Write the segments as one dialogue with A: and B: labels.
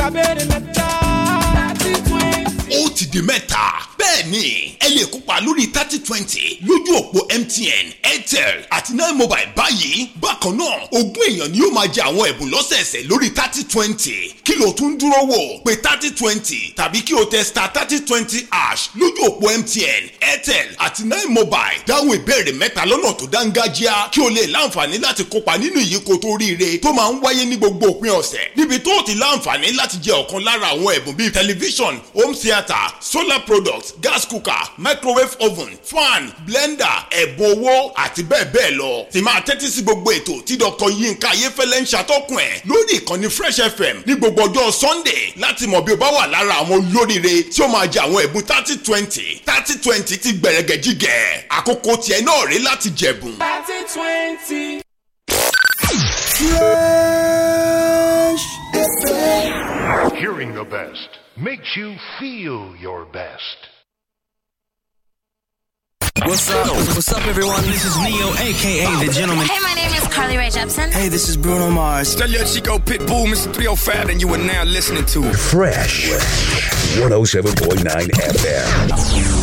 A: ó ti di mẹ́ta. Bẹ́ẹ̀ni, ẹ lè kópa lórí 30/20 lójú òpó MTN, Airtel àti Nine Mobile báyìí. Bákan náà, 20 èèyàn ni yóò máa jẹ àwọn ẹ̀bùn lọ́sẹ̀ẹ̀sẹ̀ lórí 30/20. Kí ló tún dúró wò? Pé 30/20 tàbí kí o tẹ star 30/20# lójú òpó MTN, Airtel àti Nine Mobile. Dáhùn ìbéèrè mẹ́ta lọ́nà tó dáńgájíá kí o lè láǹfààní láti kópa nínú ìyíkoto oríire tó máa ń wáyé ní gbogbo òpin ọ̀sẹ̀. Níbi tó ti láǹfààní láti jẹ ọ̀kan lára àwọn ẹ̀bùn bíi tẹlifíṣọ̀n, home theatre, solar products, gas cooker, microwave oven, fan, blender, ẹ̀bùn owó àti bẹ́ẹ̀ bẹ́ẹ̀ lọ. Tí máa tẹ́tí sí gbogbo ètò tí Dr. Yinka Ayéfẹ́lẹ́ ń ṣàtọ́kùn ẹ̀ lórí ìkànnì Fresh FM ní gbogbo ọjọ́ Sunday láti mọ̀ bí o bá wà lára àwọn olóríire tí ó máa jẹ àwọn ẹ̀bùn 30/20. 30/20 ti gbẹ̀rẹ̀gẹ̀ jígẹ̀. Àkókò tiẹ̀ náà rí láti jẹ̀bùn.
B: 30/20.
C: Fresh FM.
D: Hearing the best makes you feel your best.
E: What's up? What's up, everyone? This is Neo, a.k.a. The Gentleman.
F: Hey, my name is Carly Rae Jepsen.
E: Hey, this is Bruno Mars.
G: Tell your Chico Pitbull, Mr. 305, and you are now listening to
H: Fresh 107.9 FM.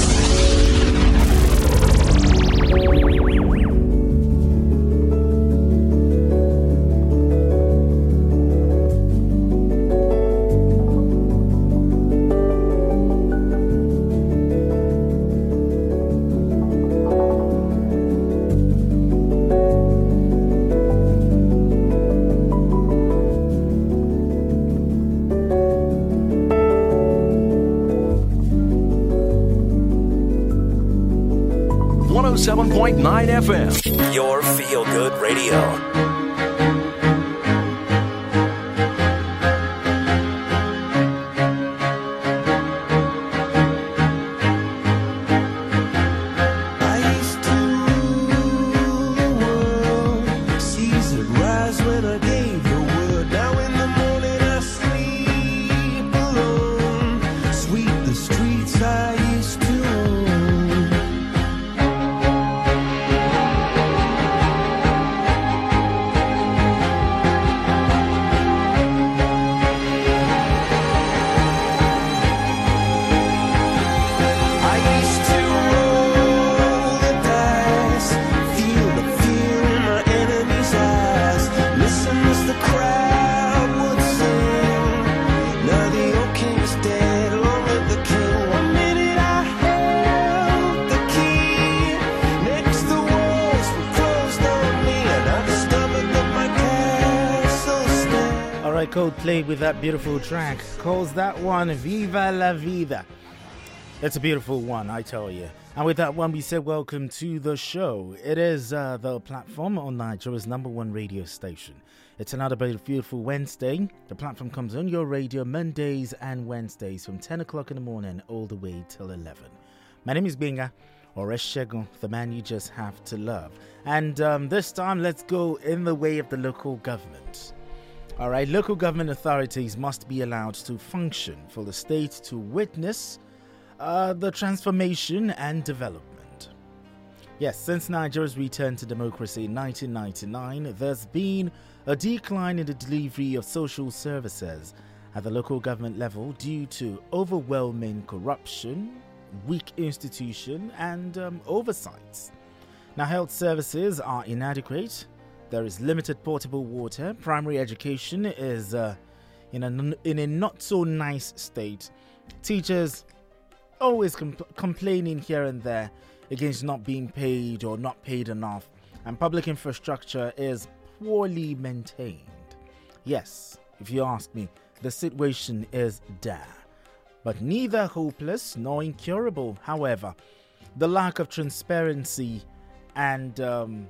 I: FM.
E: Your feel-good radio.
J: Coldplay with that beautiful track. Calls that one Viva La Vida. It's a beautiful one, I tell you. And with that one, we say welcome to the show. It is the platform on Nigeria's #1 radio station. It's another beautiful Wednesday. The platform comes on your radio Mondays and Wednesdays from 10 o'clock in the morning all the way till 11. My name is Benga, or Eshegun, the man you just have to love. And this time, let's go in the way of the local government. All right, local government authorities must be allowed to function for the state to witness the transformation and development. Yes, since Nigeria's return to democracy in 1999, there's been a decline in the delivery of social services at the local government level due to overwhelming corruption, weak institution, and oversights. Now, health services are inadequate. There is limited portable water. Primary education is in a not so nice state. Teachers always complaining here and there against not being paid or not paid enough. And public infrastructure is poorly maintained. Yes, if you ask me, the situation is dire. But neither hopeless nor incurable. However, the lack of transparency and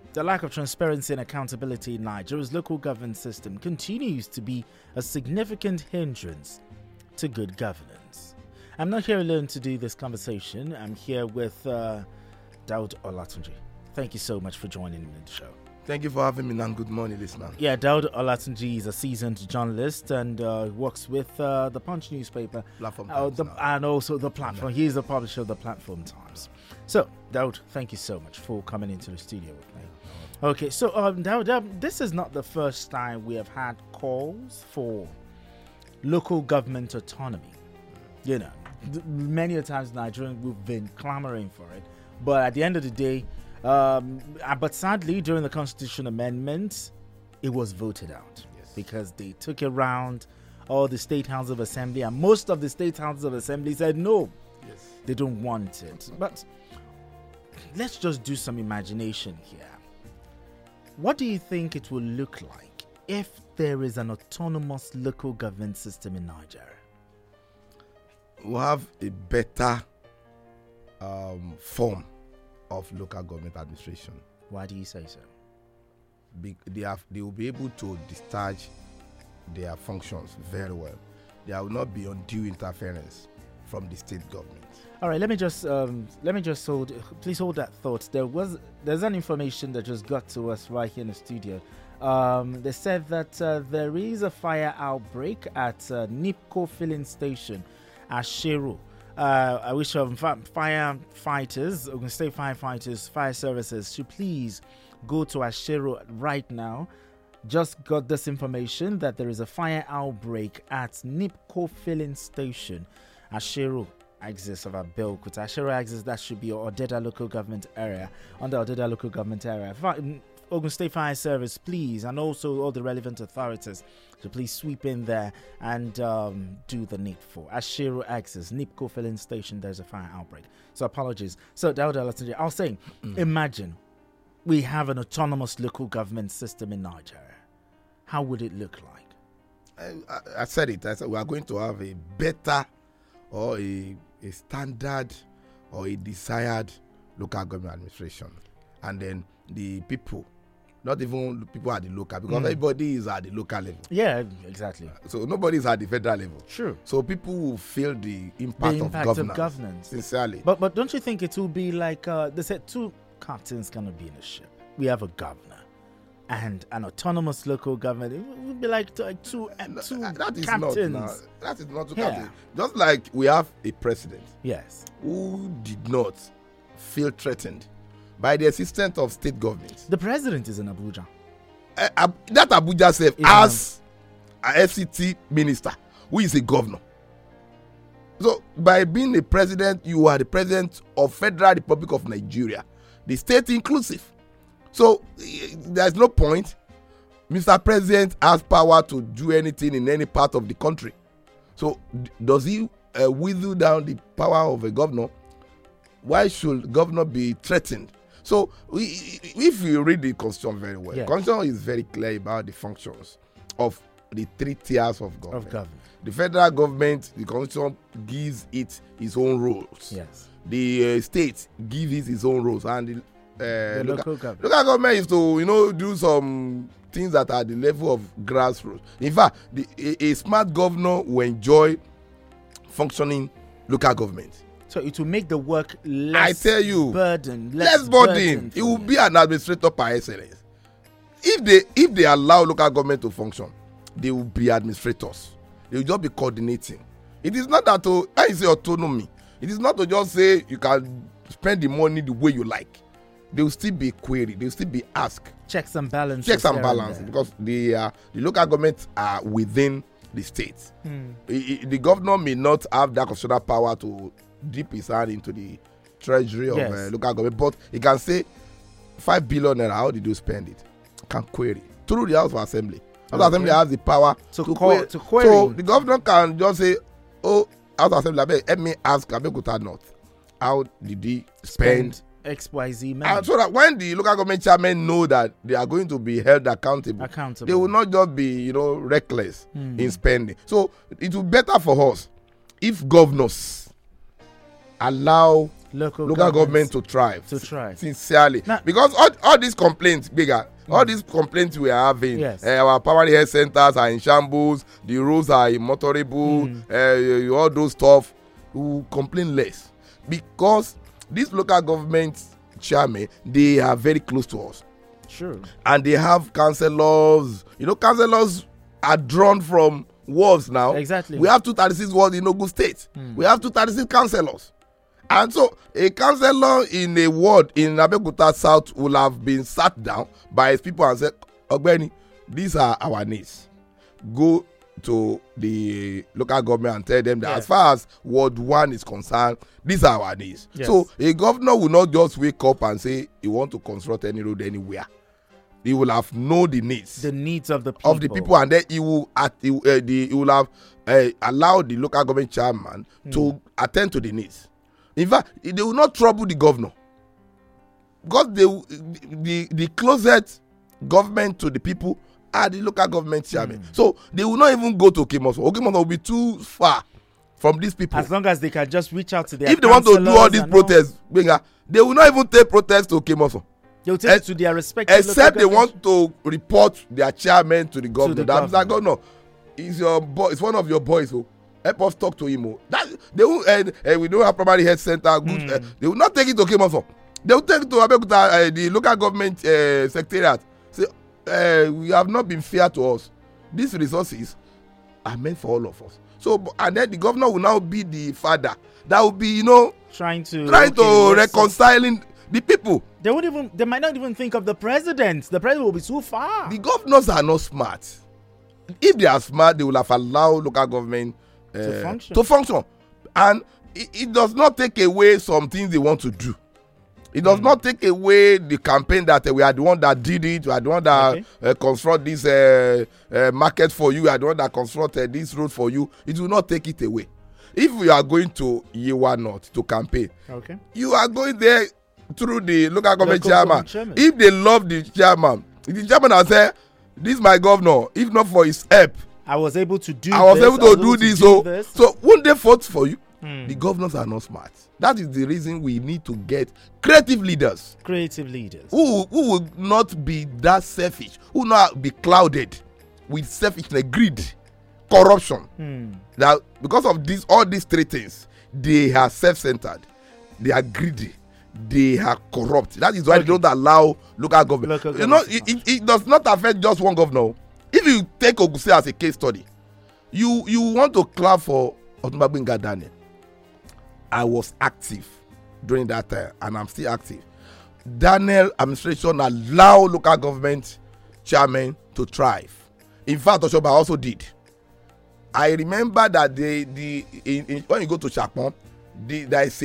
J: accountability in Nigeria's local government system continues to be a significant hindrance to good governance. I'm not here alone to do this conversation. I'm here with Daud Olatunji. Thank you so much for joining me in the show.
K: Thank you for having me, and good morning, listener.
J: Yeah, Daud Olatunji is a seasoned journalist and works with the Punch newspaper.
K: Platform Times
J: and also the platform. He is the publisher of the Platform Times. So, Daud, thank you so much for coming into the studio with me. Okay, so Daud, this is not the first time we have had calls for local government autonomy. You know, many a times Nigerians we've been clamoring for it, but at the end of the day, but sadly during the Constitution amendments, it was voted out because they took around all the state houses of assembly, and most of the state houses of assembly said no, they don't want it. But let's just do some imagination here. What do you think it will look like if there is an autonomous local government system in Nigeria?
K: We'll have a better form of local government administration.
J: Why do you say so?
K: They will be able to discharge their functions very well. There will not be undue interference from the state government.
J: All right, let me just please hold that thought. There's an information that just got to us right here in the studio. They said that there is a fire outbreak at NIPCO filling station at Sheru. I wish firefighters, Ogun State firefighters, fire services should please go to Ashero right now. Just got this information that there is a fire outbreak at NIPCO filling station. Ashero axis of Abeokuta. Ashero axis, that should be Odeda local government area. Under Odeda local government area. Ogun State Fire Service, please, and also all the relevant authorities to please sweep in there and do the needful. Ashero axis, NIPCO filling station, there's a fire outbreak. So apologies. So Dawuda, I was saying, imagine we have an autonomous local government system in Nigeria. How would it look like?
K: I said it. I said we are going to have a better or a standard or a desired local government administration. And then the people, not even the people at the local, because everybody is at the local level.
J: Yeah, exactly.
K: So nobody is at the federal level.
J: True.
K: So people will feel the impact of governance. Sincerely.
J: But don't you think it will be like, they said two captains cannot be in a ship. We have a governor and an autonomous local government. It would be like two
K: that is
J: captains.
K: That is not two captains. Just like we have a president.
J: Yes.
K: Who did not feel threatened by the assistance of state governments.
J: The president is in Abuja.
K: That Abuja self as a FCT minister who is a governor. So by being a president, you are the president of Federal Republic of Nigeria, the state inclusive. So there's no point. Mr. President has power to do anything in any part of the country. So does he withhold down the power of a governor? Why should governor be threatened? So if you read the Constitution very well, Constitution is very clear about the functions of the three tiers of government. The federal government, the Constitution gives it its own rules.
J: Yes.
K: The state gives it its own rules, and the
J: local government.
K: Local government is to do some things that are at the level of grassroots. In fact, a smart governor will enjoy functioning local government.
J: So it will make the work less burden.
K: Less burden. It will be an administrator par excellence. If they allow local government to function, they will be administrators. They will just be coordinating. It is not that I say autonomy. It is not to just say you can spend the money the way you like. They will still be queried. They will still be asked.
J: Checks and balances.
K: Checks and balances, because the local governments are within the states. The governor may not have that constitutional power to dip his hand into the treasury of local government, but he can say 5 billion naira, how did you spend it? Can query through the House of Assembly. House of Assembly has the power to query. So the governor can just say, House of Assembly, let me ask Abeokuta North, how did he spend
J: XYZ money?
K: And so that when the local government chairmen know that they are going to be held accountable, they will not just be reckless in spending. So it will be better for us if governors allow local government to thrive. Sincerely. Now, because all these complaints, all these complaints we are having, our primary health centers are in shambles, the roads are immotorable, all those stuff, we will complain less. Because these local government chairmen, they are very close to us.
J: Sure.
K: And they have councillors. Councillors are drawn from wards now.
J: Exactly.
K: We have 236 wards in Ogun State. We have 236 councillors. And so a councillor in a ward in Abeokuta South will have been sat down by his people and said, Ogbeni, these are our needs. Go to the local government and tell them that as far as Ward 1 is concerned, these are our needs. Yes. So a governor will not just wake up and say he want to construct any road anywhere. He will have know the needs
J: of the people,
K: and then he will have allow the local government chairman to attend to the needs. In fact, they will not trouble the governor, because the closest government to the people are the local government chairman. So they will not even go to Okemotso. Okemotso will be too far from these people.
J: As long as they can just reach out to their
K: if they want to do all these protests, they will not even take protests to Okemotso.
J: They'll take it to their respective
K: except they want to report their chairman to the governor. That's like, oh no, he's your boy. It's one of your boys. So help us talk to him. That they will. We don't have primary health center. Good. They will not take it to Okemotso. They will take it to Abeokuta, the local government secretariat. Say, we have not been fair to us. These resources are meant for all of us. So, and then the governor will now be the father that will be, trying to reconciling the people.
J: They might not even think of the president. The president will be too far.
K: The governors are not smart. If they are smart, they will have allowed local government to function. And it does not take away some things they want to do. It does not take away the campaign that we are the one that did it. We are the one that construct this market for you. We are the one that constructed this road for you. It will not take it away. If we are going to Yewa North to campaign, you are going there through the local government chairman. If they love the chairman will say, this is my governor. If not for his help,
J: I was able to do
K: this. So won't they vote for you? The governors are not smart. That is the reason we need to get creative leaders. Who will not be that selfish, who will not be clouded with selfishness, greed, corruption. That because of all these three things, they are self-centered, they are greedy, they are corrupt. That is why they don't allow local government. It does not affect just one governor. If you take Ogun State as a case study, you want to clap for Otunba Gbenga Daniel. I was active during that time, and I'm still active. Daniel administration allowed local government chairmen to thrive. In fact, Oshoba also did. I remember that when you go to Chapon, there is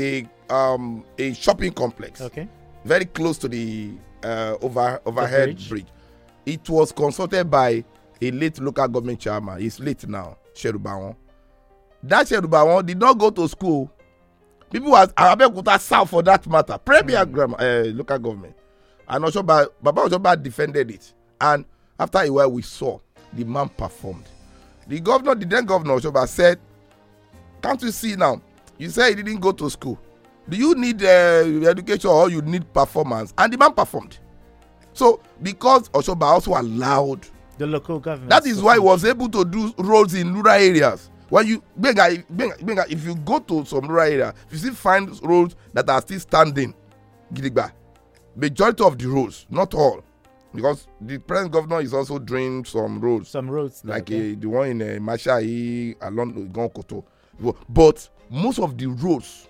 K: a shopping complex, very close to the overhead bridge. It was consulted by a late local government chairman. He's late now, Sheru Bawon. That Sheru Bawon did not go to school. People were Abeokuta South for that matter. Premier local government. And Baba Oshoba defended it. And after a while, we saw the man performed. The then governor Oshoba said, can't you see now? You say he didn't go to school. Do you need education or you need performance? And the man performed. So, because Oshoba also allowed
J: the local government,
K: that is why he was able to do roads in rural areas. When you Benga, if you go to some rural area, if you still find roads that are still standing, Gidigba, majority of the roads, not all, because the present governor is also doing some roads like the one in Mashai along Gonkoto. But most of the roads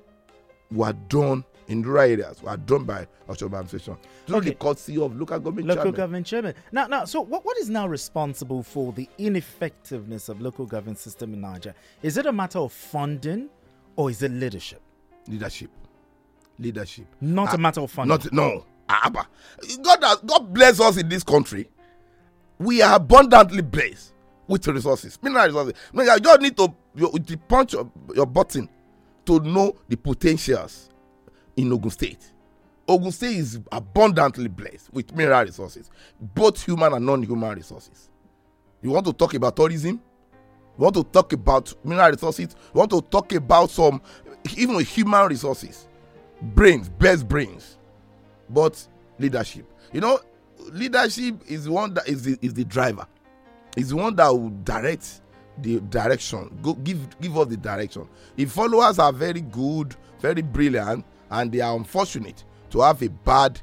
K: were done in rural areas, were done by Oshoba administration. The courtesy of local government chairman.
J: Now, so what is now responsible for the ineffectiveness of local government system in Nigeria? Is it a matter of funding or is it leadership?
K: Leadership.
J: Not a matter of funding.
K: No. God bless us in this country. We are abundantly blessed with resources, mineral resources. You just need to punch your button to know the potentials in Ogun State. Ogun State is abundantly blessed with mineral resources, both human and non-human resources. You want to talk about tourism? You want to talk about mineral resources? You want to talk about some even human resources? Best brains. But leadership. Leadership is the one that is the driver. It's the one that will direct the direction. Give us the direction. If followers are very good, very brilliant, and they are unfortunate to have a bad,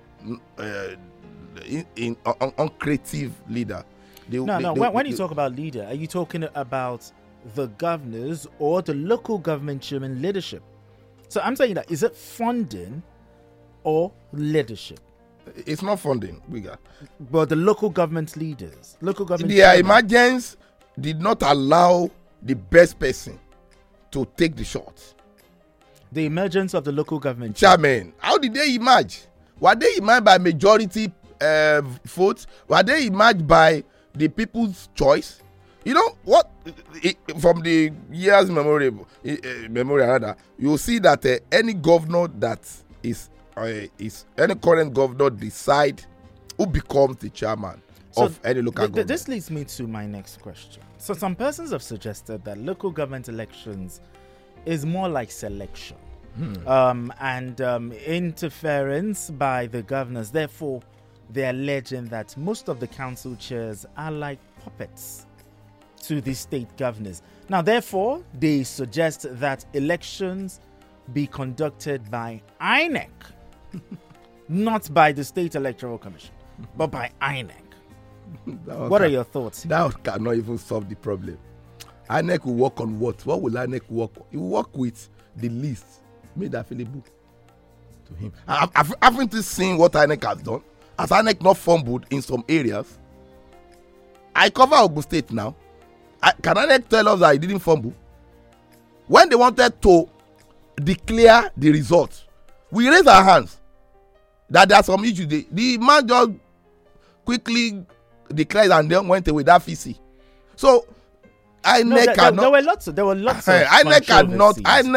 K: uncreative leader.
J: When you talk about leader, are you talking about the governors or the local government chairman leadership? So I'm saying that, is it funding or leadership?
K: It's not funding,
J: but the local government leaders,
K: they are emergence. did not allow the best person to take the shot.
J: The emergence of the local government
K: chairman. How did they emerge? Were they emerged by majority votes? Were they emerged by the people's choice? You know what? From the years memorial rather, you will see that any governor that is any current governor decide who becomes the chairman of any local government.
J: This leads me to my next question. So some persons have suggested that local government elections is more like selection and interference by the governors. Therefore, they're alleging that most of the council chairs are like puppets to the state governors. Now, therefore, they suggest that elections be conducted by INEC, not by the State Electoral Commission, but by INEC. What are your thoughts?
K: That cannot even solve the problem. INEC will work on what? What will INEC work on? It will work with the list made available to him. Haven't you seen what INEC has done? Has INEC not fumbled in some areas? I cover Ogun State now. Can INEC tell us that he didn't fumble? When they wanted to declare the results, we raised our hands that there are some issues. The man just quickly declared and then went away. That VC. So INEC cannot.
J: There were lots of
K: INEC cannot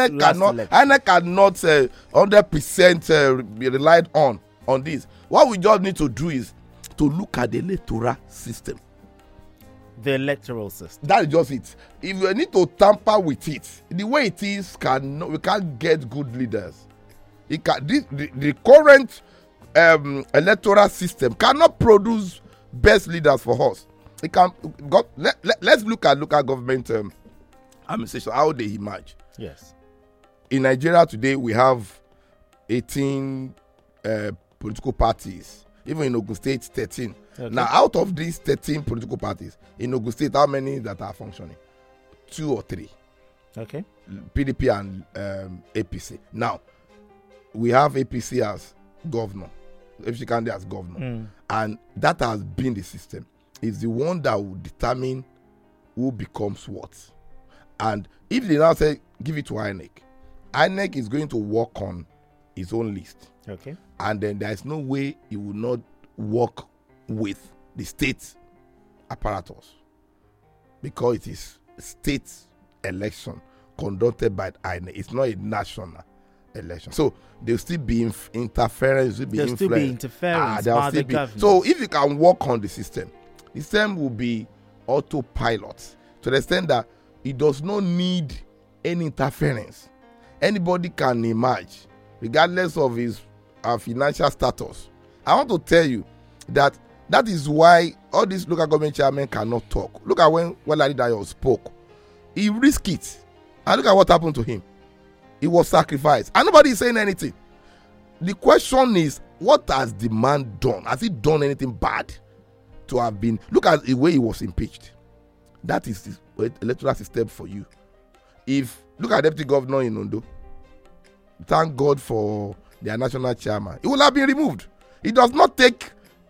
K: 100% be relied on this. What we just need to do is to look at the electoral system.
J: The electoral system.
K: That is just it. If you need to tamper with it, the way it is, we can't get good leaders. The current electoral system cannot produce best leaders for us. Let's look at local government administration, how they emerge.
J: Yes.
K: In Nigeria today, we have 18 political parties. Even in Ogun State, 13. Okay. Now, out of these 13 political parties, in Ogun State, how many that are functioning? 2 or 3.
J: Okay.
K: PDP and APC. Now, we have APC as governor. APC candidate as governor. And that has been the system. It's the one that will determine who becomes what. And if they now say, give it to INEC, INEC is going to work on his own list.
J: Okay.
K: And then there is no way he will not work with the state apparatus, because it is state election conducted by INEC. It's not a national election. So there'll still be interference.
J: There'll still be interference by the government.
K: So if you can work on the system will be autopilot to the extent that it does not need any interference. Anybody can emerge regardless of his financial status. I want to tell you that is why all these local government chairmen cannot talk. Look at when Ladidayo spoke. He risked it. And look at what happened to him. He was sacrificed. And nobody is saying anything. The question is, what has the man done? Has he done anything bad to have been? Look at the way he was impeached. That is the electoral system for you. Look at Deputy Governor in Ondo. Thank God for their national chairman. He will have been removed. It does not take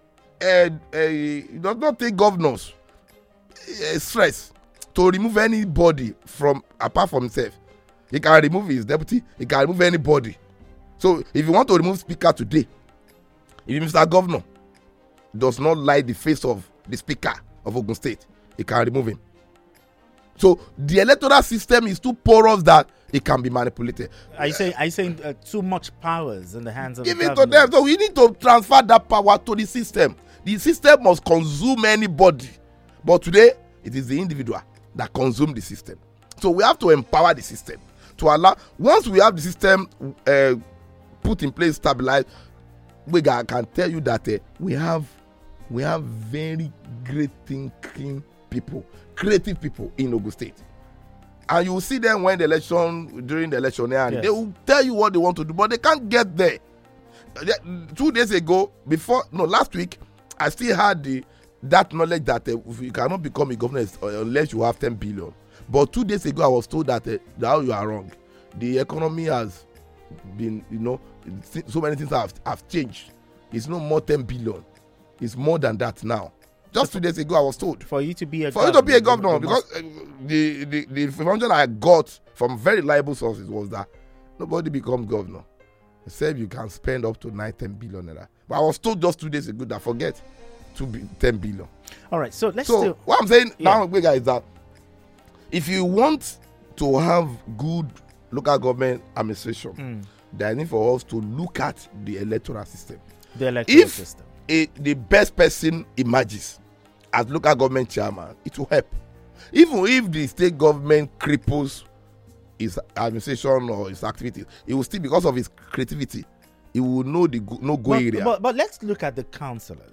K: governors stress to remove anybody apart from himself. He can remove his deputy. He can remove anybody. So if you want to remove speaker today, if Mr. Governor does not like the face of the speaker of Ogun State, he can remove him. So the electoral system is too porous that it can be manipulated.
J: Are you saying too much powers in the hands of the
K: government? Give it to them. So we need to transfer that power to the system. The system must consume anybody. But today, it is the individual that consumes the system. So we have to empower the system to allow. Once we have the system put in place, stabilized, we can tell you that we have very great thinking people, creative people in Ogun State. And you will see them during the election, and they will tell you what they want to do, but they can't get there. 2 days ago, last week, I still had that knowledge that you cannot become a governor unless you have 10 billion. But 2 days ago, I was told that you are wrong. The economy has been, so many things have changed. It's no more 10 billion. It's more than that now. Just 2 days ago, I was told.
J: For you to be a
K: For you to be a governor, because the information I got from very reliable sources was that nobody becomes governor except you can spend up to 9-10 billion naira. But I was told just 2 days ago that forget 10 billion.
J: All right, so let's.
K: So what I'm saying now, guys, is that if you want to have good local government administration, there is need for us to look at the electoral system.
J: The electoral system.
K: If the best person emerges as local government chairman, it will help. Even if the state government cripples his administration or his activities, it will still, because of his creativity, he will know the no-go area.
J: But let's look at the councillors.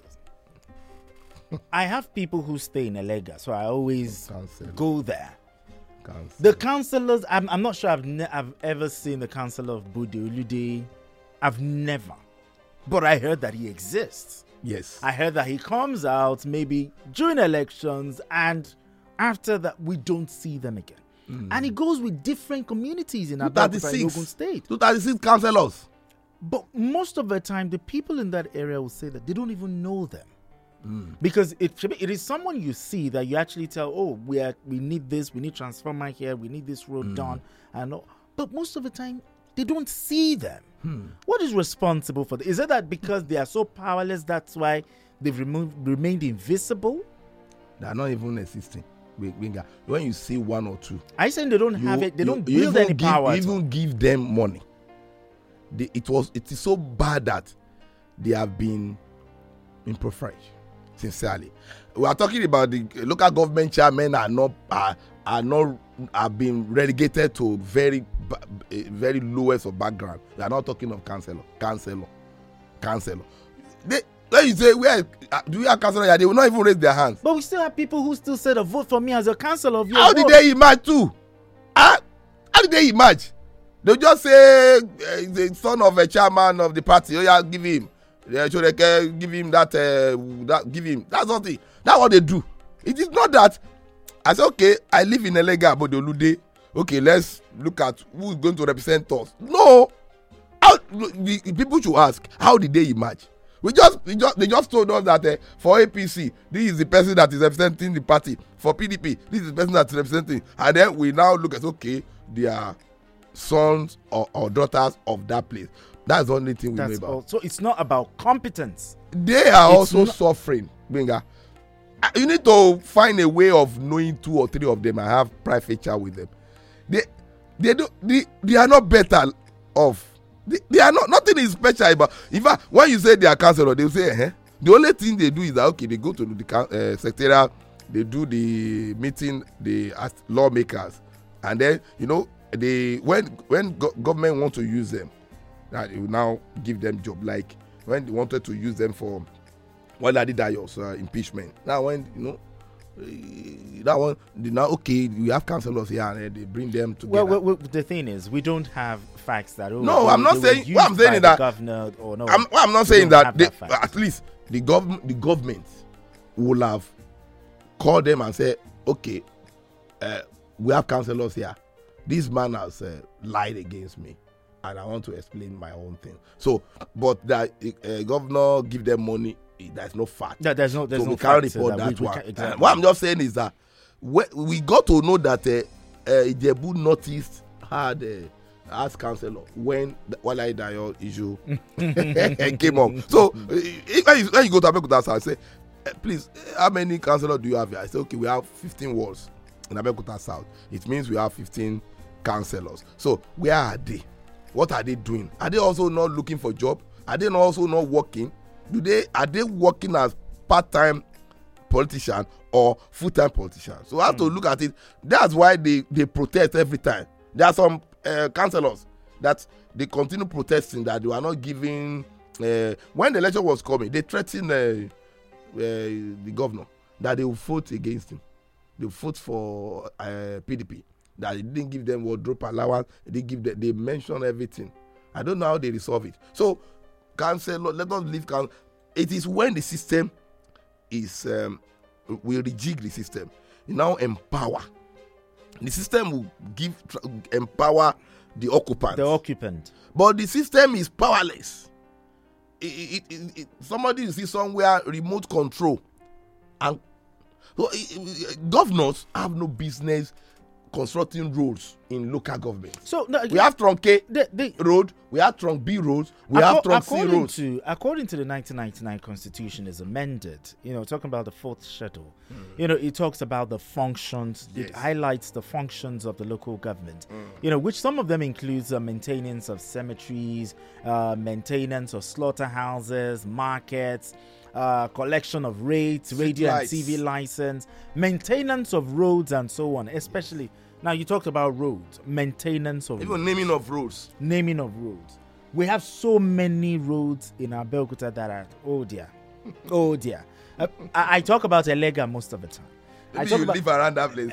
J: I have people who stay in Elega, so I always go there. The councillors, I'm not sure I've ever seen the councillor of Bode Olude. I've never. But I heard that he exists.
K: Yes.
J: I heard that he comes out maybe during elections, and after that, we don't see them again. And he goes with different communities in Abeokuta and Ogun State.
K: 236 councillors.
J: But most of the time, the people in that area will say that they don't even know them. Because it is someone you see that you actually tell, oh, we need this, we need transformer here, we need this road done, and all. But most of the time, they don't see them. What is responsible for this? Is it that because they are so powerless, that's why they've remained invisible?
K: They are not even existing. When you see one or two,
J: I saying they don't have it. They don't build any power.
K: Even give them money. It is so bad that they have been impoverished. Sincerely, we are talking about the local government chairmen are being relegated to very lowest of background. We are not talking of councillor. When you say, where do we have councillor? They will not even raise their hands.
J: But we still have people who still said, vote for me as a councillor of your
K: How
J: vote.
K: did they emerge too? How did they emerge? They just say the son of a chairman of the party. Oh yeah, give him. Give him that. Give him. That's not it. That's what they do. It is not that. I say, okay, I live in Elega, Bode Olude. Okay, let's look at who's going to represent us. No, the people should ask, how did they emerge? They just told us that for APC, this is the person that is representing the party. For PDP, this is the person that is representing. And then we now look at, okay, they are sons or daughters of that place. That's the only thing we know about.
J: So it's not about competence.
K: They are also suffering, Benga. You need to find a way of knowing 2 or 3 of them and have private chat with them. They are not better off. They are not, nothing is special about. In fact, when you say they are councillor, they will say, the only thing they do is that, okay, they go to the secretariat, they do the meeting, they ask lawmakers, and then, when government want to use them, that it will now give them job. Like when they wanted to use them for Ladi Dayo's impeachment. Now when that one, now okay, we have councillors here and they bring them together.
J: Well, the thing is, we don't have facts that.
K: No, I'm not saying. What I'm saying is that
J: governor or no.
K: I'm not saying that. At least the government will have called them and said, okay, we have councillors here. This man has lied against me, and I want to explain my own thing. So, but that governor give them money. There's no fact.
J: There's no
K: we can't report that one. Exactly. What I'm just saying is that we got to know that Ijebu Northeast had as councillor when the Wale Dayo issue came up. So when you go to Abeokuta South, I say, please, how many councillors do you have here? I say, okay, we have 15 wards in Abeokuta South. It means we have 15 councillors. So where are they? What are they doing? Are they also not looking for job? Are they also not working? Are they working as part-time politician or full-time politician? So I have to look at it. That's why they protest every time. There are some councillors that they continue protesting that they are not giving. When the election was coming, they threatened the governor that they will vote against him. They will vote for PDP. That they didn't give them wardrobe allowance. They mentioned everything. I don't know how they resolve it. So councillor, let us leave council. It is when the system is will rejig the system. You now empower. The system will empower the occupant.
J: The occupant.
K: But the system is powerless. Somebody you see somewhere remote control And so governors have no business constructing roads in local government.
J: So no,
K: we have trunk A road, we have trunk B roads, we have trunk C roads.
J: According to the 1999 Constitution, is amended. Talking about the fourth schedule. It talks about the functions. Yes. It highlights the functions of the local government. Which some of them includes maintenance of cemeteries, maintenance of slaughterhouses, markets. Collection of rates, radio and TV license, maintenance of roads and so on. Especially now, you talked about roads, maintenance of
K: even roads. Naming of roads.
J: We have so many roads in our Abeokuta that are oh dear. I talk about Elega most of the time.
K: Maybe you live around that place.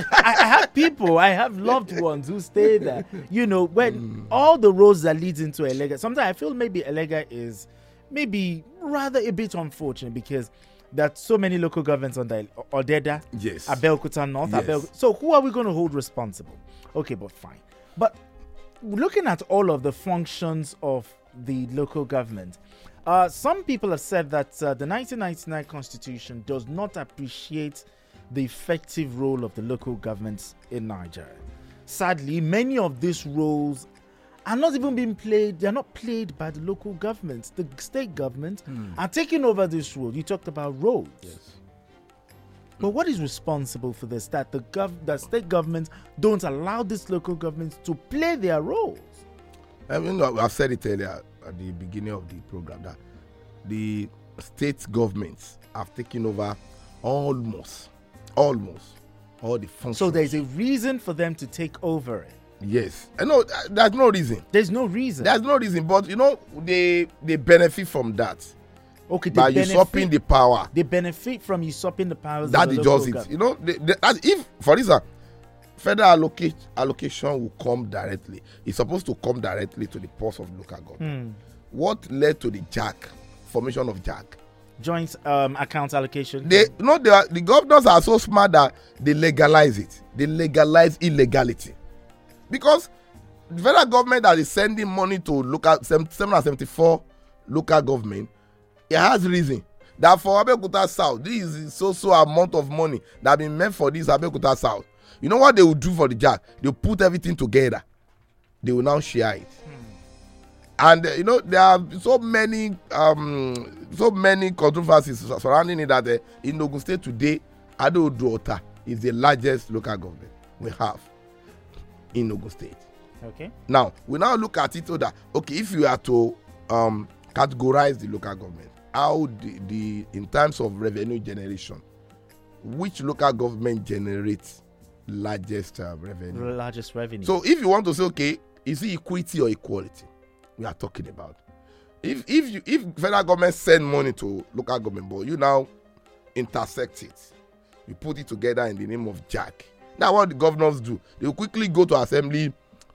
J: I have loved ones who stay there. When all the roads that leads into Elega, sometimes I feel maybe Elega is maybe rather a bit unfortunate because there are so many local governments on the Odeda,
K: yes,
J: Abeokuta North,
K: yes.
J: So who are we going to hold responsible? Okay, but fine. But looking at all of the functions of the local government, some people have said that the 1999 Constitution does not appreciate the effective role of the local governments in Nigeria. Sadly, many of these roles are not even being played. They are not played by the local governments. The state government are taking over this role. You talked about roads.
K: Yes.
J: But what is responsible for this? That the state governments don't allow these local governments to play their roles.
K: I've said it earlier at the beginning of the program that the state governments have taken over almost all the functions.
J: So there's a reason for them to take over it.
K: Yes. No, there's no reason.
J: There's no reason.
K: But they benefit from that.
J: Okay,
K: by usurping the power.
J: They benefit from usurping the powers.
K: That is just it. If, for instance, federal allocation will come directly, it's supposed to come directly to the purse of local government. What led to the formation of JAG?
J: Joint account allocation.
K: The governors are so smart that they legalize it. They legalize illegality. Because the federal government that is sending money to local 774 local government, it has reason that for Abeokuta South, this is so amount of money that have been meant for this Abeokuta South. You know what they will do for the JAG? They'll put everything together. They will now share it. And there are so many controversies surrounding it that in Ogun State today, Ado-Odo-Ota is the largest local government we have in Ogun State.
J: Okay.
K: Now we look at it so that if you are to categorize the local government, how the in terms of revenue generation, which local government generates largest revenue?
J: Largest revenue.
K: So if you want to say, is it equity or equality? We are talking about. If federal government send money to local government, but you now intersect it, you put it together in the name of JAG. Now what the governors do, they will quickly go to assembly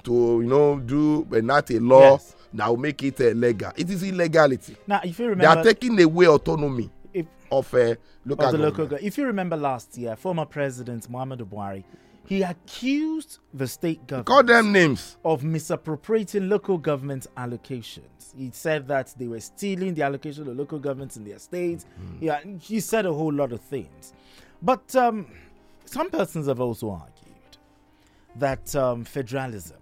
K: to enact a law that will make it legal. It is illegality.
J: Now, if you remember,
K: they are taking away autonomy of local government.
J: If you remember last year, former President Muhammadu Buhari, he accused the state government,
K: call them names,
J: of misappropriating local government allocations. He said that they were stealing the allocation of local governments in their states. Yeah, he said a whole lot of things. But some persons have also argued that federalism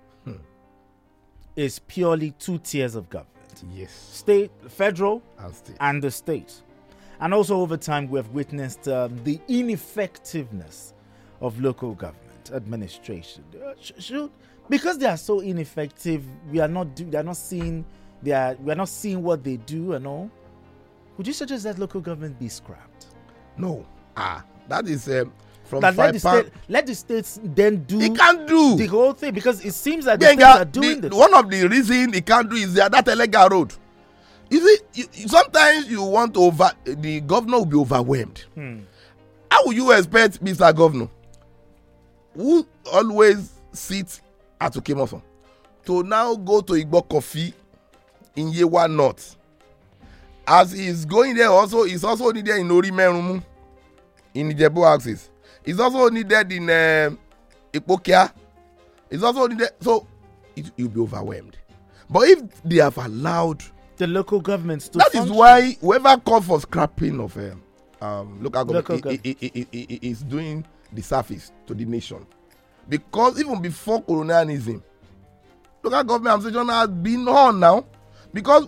J: is purely two tiers of government.
K: Yes.
J: State, federal,
K: and
J: the state. And also over time we have witnessed the ineffectiveness of local government administration. Because they are so ineffective, we are not seeing what they do and all. Would you suggest that local government be scrapped?
K: No. That is from
J: let the states then do.
K: It can't do
J: the whole thing because it seems that the states are doing this.
K: One of the reasons it can't do is that illegal road. You see, sometimes you want the governor will be overwhelmed. How will you expect Mr. Governor, who always sits at Okemoson, to now go to Igbo Coffee in Yewa North? As he's going there, he's also needed in Orimerumu, in Ijebu axis. He's also needed in Ipokia. He's also needed, so you'll be overwhelmed. But if they have allowed
J: the local governments to
K: function, is why whoever called for scrapping of local government is doing the service to the nation. Because even before colonialism, local government administration has been on now. Because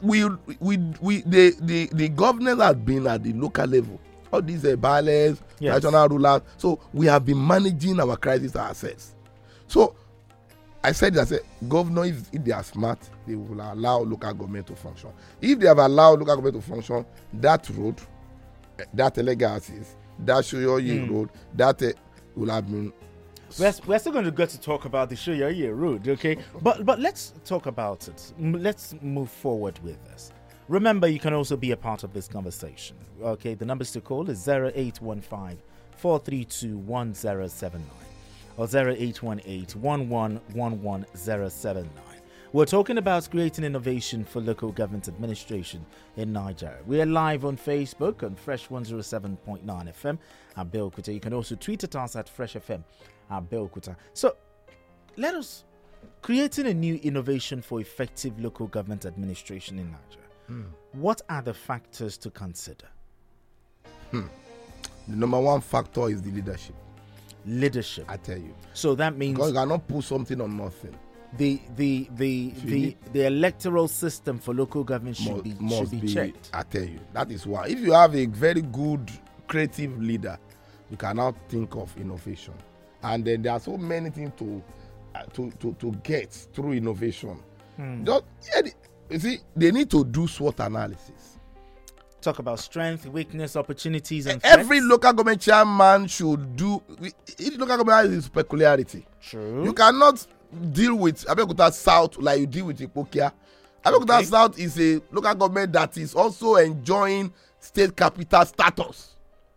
K: the governance has been at the local level. All these bailiffs, national rulers. So we have been managing our crisis ourselves. So I said, governor, if they are smart, they will allow local government to function. If they have allowed local government to function, that road, that Elegasis, that Shoyoye road, that will have been.
J: We're still going to get to talk about the Shoyoye road, okay? But let's talk about it. Let's move forward with this. Remember, you can also be a part of this conversation. Okay, the numbers to call is 0815-432-1079 or 0818-1111-079. We're talking about creating innovation for local government administration in Nigeria. We are live on Facebook on Fresh 107.9 FM at Belkuta. You can also tweet at us at Fresh FM at Belkuta. So, let us creating a new innovation for effective local government administration in Nigeria. What are the factors to consider?
K: The number one factor is the leadership.
J: Leadership,
K: I tell you.
J: So that means
K: because you cannot put something on nothing.
J: The electoral system for local government should be checked.
K: I tell you, that is why. If you have a very good creative leader, you cannot think of innovation. And then there are so many things to get through innovation. You see, they need to do SWOT analysis.
J: Talk about strength, weakness, opportunities, and
K: every local government chairman should do. Each local government has its peculiarity.
J: True.
K: You cannot deal with Abeokuta South like you deal with Ipokia. Abeokuta South is a local government that is also enjoying state capital status,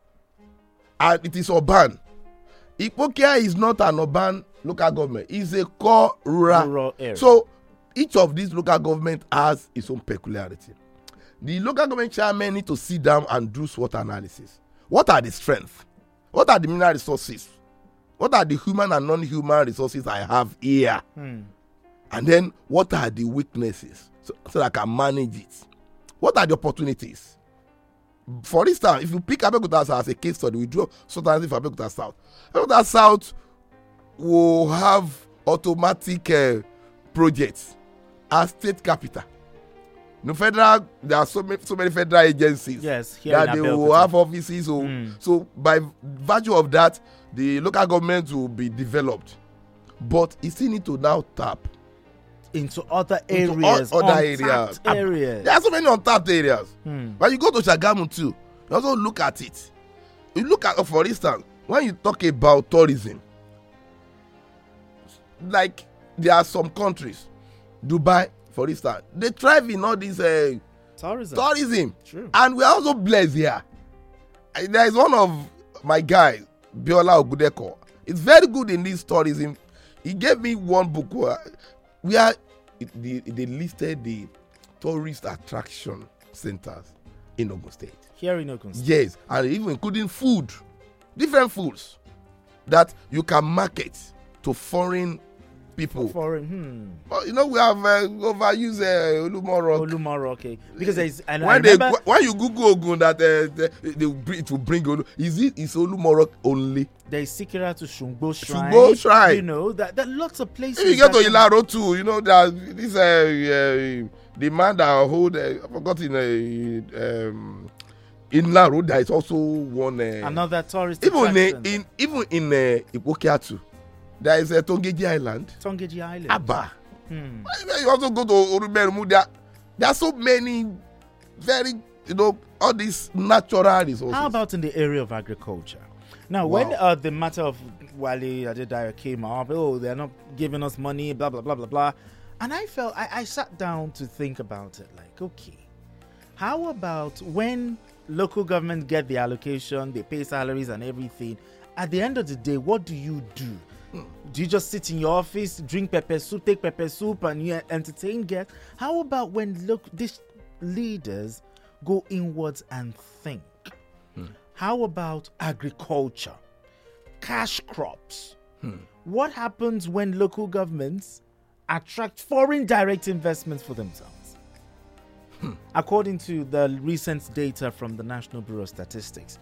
K: and it is urban. Ipokia is not an urban local government; it's a core rural
J: area.
K: So each of these local government has its own peculiarity. The local government chairman need to sit down and do SWOT analysis. What are the strengths? What are the mineral resources? What are the human and non-human resources I have here? And then what are the weaknesses so that I can manage it? What are the opportunities? For instance, if you pick Abeokuta as a case study, we draw SWOT analysis for Abeokuta South. Abeokuta South will have automatic projects as state capital. No federal, there are so many federal agencies that they will have offices. So by virtue of that, the local government will be developed. But it still need to now tap
J: into other areas.
K: Areas. There are so many untapped areas. When you go to Shagamu too, you also look at it. You look at, for instance, when you talk about tourism, like there are some countries, Dubai, for instance, they thrive in all this tourism.
J: True.
K: And we are also blessed here. There is one of my guys, Biola Ogudeko. It's very good in this tourism. He gave me one book where they listed the tourist attraction centers in Ogun State.
J: Here in Ogun State.
K: Yes, and even including food, different foods that you can market to foreign people. Well, you know, we have overused
J: Olumoro, okay. Because there's
K: when you Google Ogun that it will bring Olu, is Olumoro only?
J: There is Sikira to Shungbo
K: Shrine.
J: You know that lots of places.
K: If you get to Ilaro too, you know that this the man that hold I forgot in Ilaro there is also one
J: another tourist
K: even in Ipokia too. There is a Tongeji Island. Abba. You also go to Oruberumu. There are so many very, all these natural resources.
J: How about in the area of agriculture? Now, when the matter of Wale Adedayo came up, they're not giving us money, blah, blah, blah, blah, blah. And I felt, I sat down to think about it, like, okay, how about when local government get the allocation, they pay salaries and everything, at the end of the day, what do you do? Do you just sit in your office, drink pepper soup, take pepper soup, and you entertain guests? How about when these leaders go inwards and think? How about agriculture, cash crops? What happens when local governments attract foreign direct investments for themselves? According to the recent data from the National Bureau of Statistics,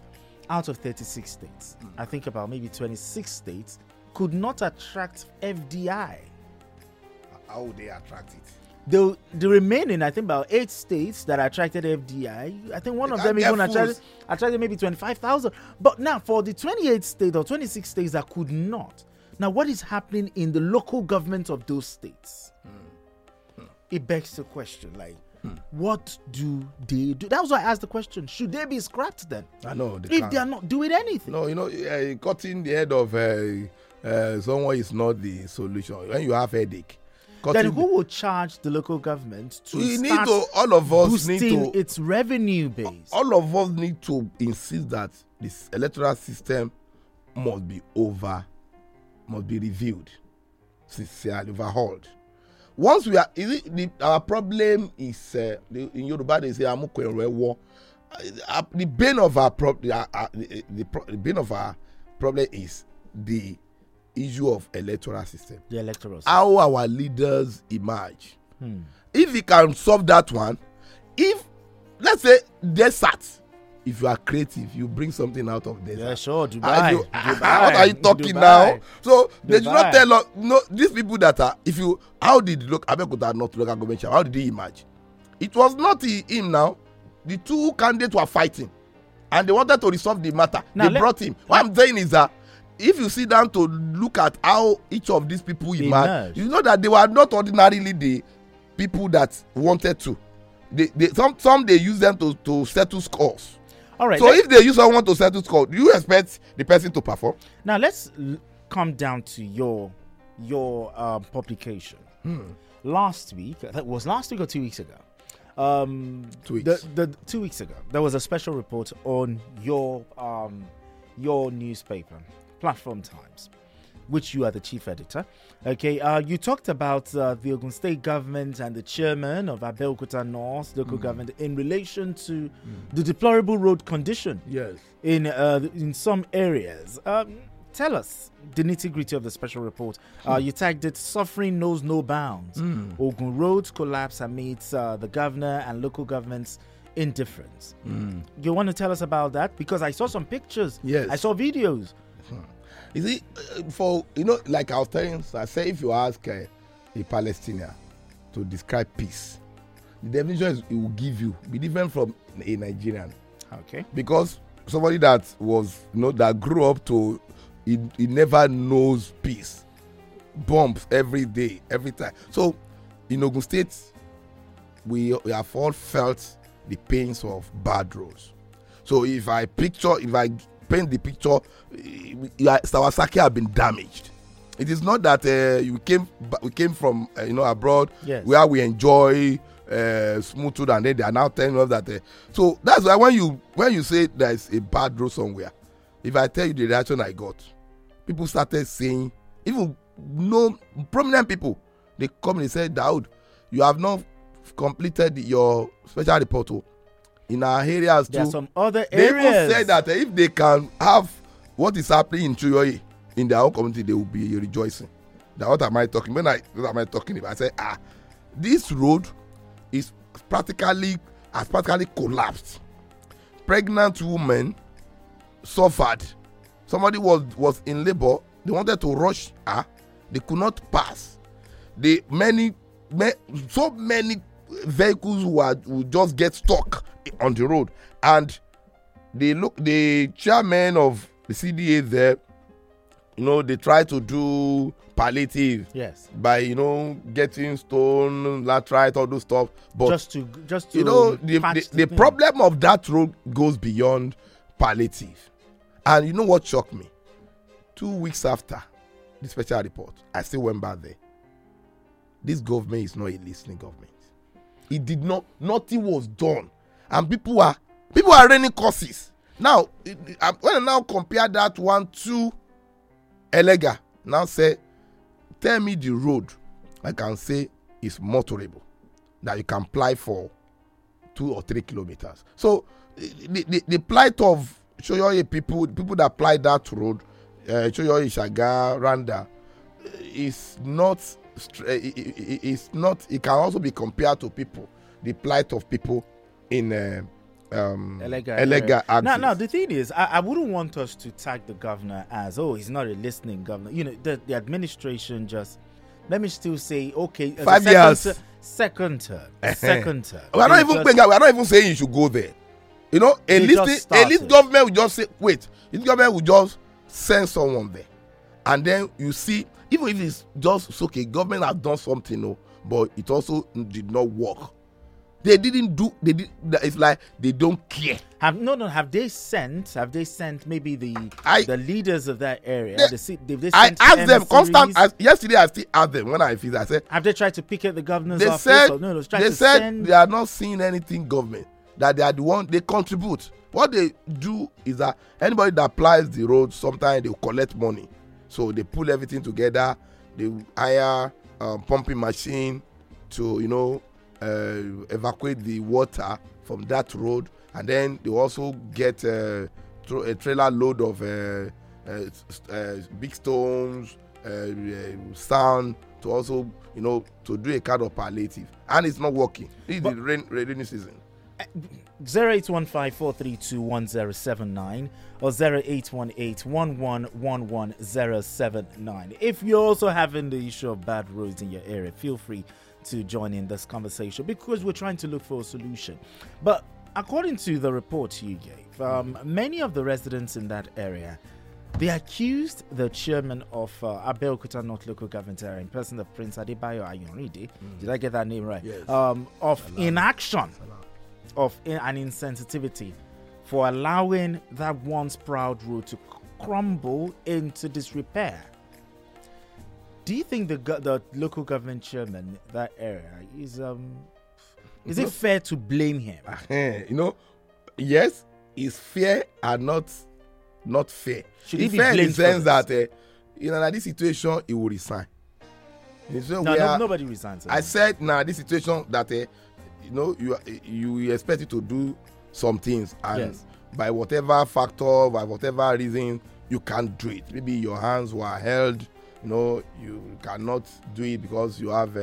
J: out of 36 states, I think about maybe 26 states could not attract FDI.
K: How would they attract it?
J: The remaining, I think about 8 states that attracted FDI, I think one of them even attracted maybe 25,000. But now for the 28 states or 26 states that could not, now what is happening in the local government of those states? It begs the question, like, what do they do? That was why I asked the question, should they be scrapped then?
K: I know.
J: If they are not doing anything.
K: No, cutting the head of someone is not the solution. When you have headache.
J: Then who will charge the local government to
K: all of us
J: boosting its revenue base?
K: All of us need to insist that this electoral system must be reviewed, sincerely overhauled. Once we are, our problem is in Yoruba they say war. The bane of our problem is the issue of electoral system.
J: The electoral system.
K: How our leaders emerge. If we can solve that one, if let's say desert, if you are creative, you bring something out of desert.
J: Yeah, sure. Dubai.
K: What are you talking now? So they do not tell us. No, these people that are. How did Abeokuta not local government? How did he emerge? It was not him. Now, the two candidates were fighting, and they wanted to resolve the matter. Now, they brought him. What I'm saying is that if you sit down to look at how each of these people emerged, you know that they were not ordinarily the people that wanted to. Some they use them to settle scores.
J: All right.
K: So if they use someone to settle score, do you expect the person to perform?
J: Now let's come down to your publication. Last week, that was last week or 2 weeks ago.
K: 2 weeks.
J: 2 weeks ago, there was a special report on your newspaper, Platform Times, which you are the chief editor. Okay, you talked about the Ogun State government and the chairman of Abeokuta North local government in relation to the deplorable road condition.
K: Yes.
J: In some areas. Tell us the nitty-gritty of the special report. You tagged it, "Suffering knows no bounds. Ogun roads collapse amidst the governor and local government's indifference." You want to tell us about that? Because I saw some pictures.
K: Yes.
J: I saw videos.
K: You see, like I was telling, I say if you ask a Palestinian to describe peace, the definition it will give you be different from a Nigerian.
J: Okay.
K: Because somebody that was, that grew up to, he never knows peace. Bombs every day, every time. So, in Ogun State, we have all felt the pains of bad roads. So, if I paint the picture, Sawasaki have been damaged. It is not that we came from abroad,
J: yes,
K: where we enjoy smooth road, and then they are now telling us that. So that's why when you say there is a bad road somewhere, if I tell you the reaction I got, people started saying, even prominent people, they come and say, "Daud, you have not completed your special report." In our areas too,
J: there are some other areas.
K: They say that if they can have what is happening in Chuyoyi in their own community, they will be rejoicing. Now, what am I talking about? I say, this road has practically collapsed. Pregnant women suffered. Somebody was in labor. They wanted to rush her. They could not pass. So many vehicles would just get stuck on the road, and the chairman of the CDA there, they try to do palliative,
J: yes,
K: by getting stone, laterite, all those stuff, but
J: just to
K: the problem of that road goes beyond palliative. And you know what shocked me? 2 weeks after the special report, I still went back there. This government is not a listening government. It did not, nothing was done, and people are running courses now. When I now compare that one to Elega, now say, tell me the road I can say is motorable, that you can fly for 2 or 3 kilometers. So the plight of Chuyoyi people that apply that road, Chuyoyi, Shaga, Randa, is not. It can also be compared to the plight of people in Elega axis.
J: Now, the thing is, I wouldn't want us to tag the governor as, he's not a listening governor. You know, the administration just, let me still say, okay,
K: 5 years.
J: Second term. Second term.
K: We are not even saying you should go there. You know, a list government will just say, wait, this government will just send someone there. And then you see, even if it's just okay, government has done something, but it also did not work. It's like they don't care.
J: Have they sent maybe the leaders of that area?
K: I asked them constant. Yesterday I still asked them when I visit. I said,
J: have they tried to pick at the governor's office?
K: They said they are not seeing anything government. That they are the one they contribute. What they do is that anybody that applies the road, sometimes they collect money. So they pull everything together. They hire pumping machine to evacuate the water from that road, and then they also get a trailer load of big stones, sand to also to do a kind of palliative, and it's not working. This is the rainy season.
J: 0815-432-1079 or 0818-1111-079. If you're also having the issue of bad roads in your area, feel free to join in this conversation because we're trying to look for a solution. But according to the report you gave, many of the residents in that area, they accused the chairman of Abeokuta North Local Government Area, in person of Prince Adebayo Ayanride, did I get that name right?
K: Yes.
J: Of inaction, of an insensitivity for allowing that once proud road to crumble into disrepair. Do you think the local government chairman that area is it fair to blame him?
K: Yes, it's fair and not fair.
J: Should
K: it's
J: he be
K: fair in the
J: blamed
K: sense
J: for
K: that in this situation he will resign.
J: Nobody resigns.
K: I said this situation that you expect it to do some things, and by whatever factor, by whatever reason, you can't do it. Maybe your hands were held. You cannot do it because you have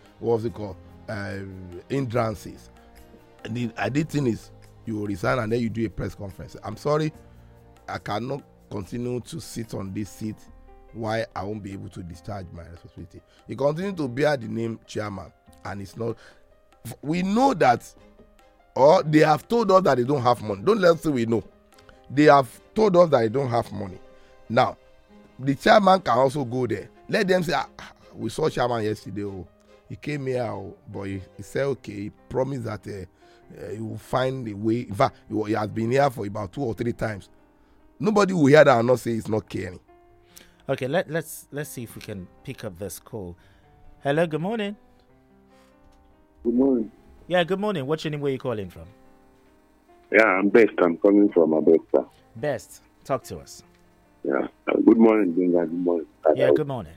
K: hindrances. And the idea thing is you resign and then you do a press conference. I'm sorry, I cannot continue to sit on this seat while I won't be able to discharge my responsibility. You continue to bear the name chairman, and it's not. We know that, or they have told us that they don't have money. Don't let's say we know. They have told us that they don't have money. Now, the chairman can also go there. Let them say, we saw chairman yesterday. He came here, but he said, okay, he promised that he will find a way. In fact, he has been here for about 2 or 3 times. Nobody will hear that and not say he's not caring.
J: Okay, let's see if we can pick up this call. Hello, good morning.
B: Good morning.
J: Yeah, good morning. What's your name? Where are you calling from?
B: Yeah, I'm Best. I'm calling from Abesta.
J: Best, talk to us.
B: Yeah. Good morning, Dinga. Good morning.
J: Yeah, good morning.